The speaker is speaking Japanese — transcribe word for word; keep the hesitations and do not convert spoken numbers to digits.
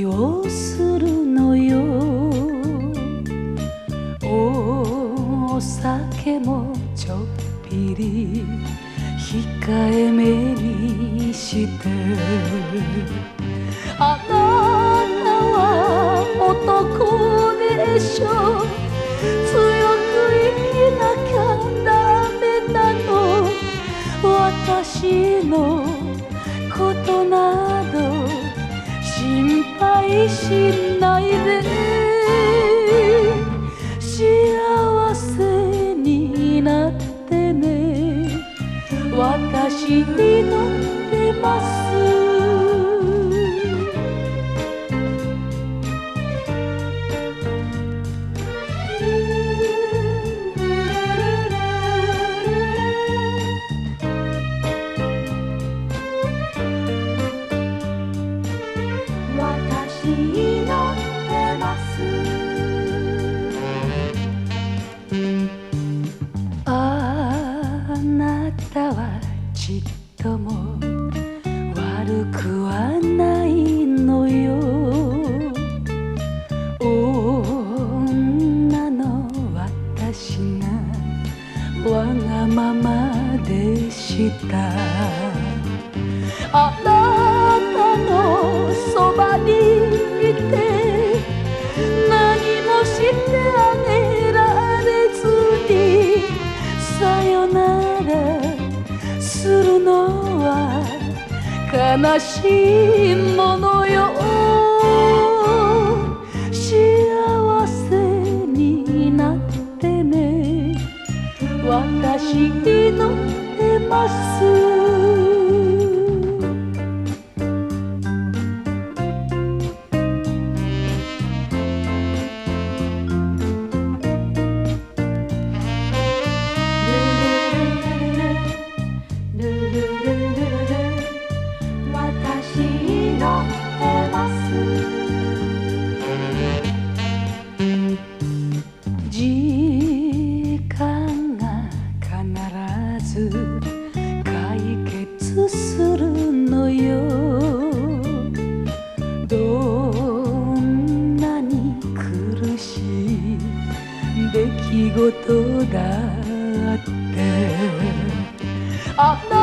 をするのよ。お酒もちょっぴり控えめにして、あなたは男でしょ、強く生きなきゃダメなの。私のことなど心配しないで、幸せになってね。私祈ってます。私祈ってます。あなたはちっとも悪くはないのよ。女の私がわがままでした。あなたのそばにいて何もしてあげられずにさよならするのは悲しいものよ。幸せになってね。私祈ってます。時間が必ず解決するのよ。どんなに苦しい出来事だって、あな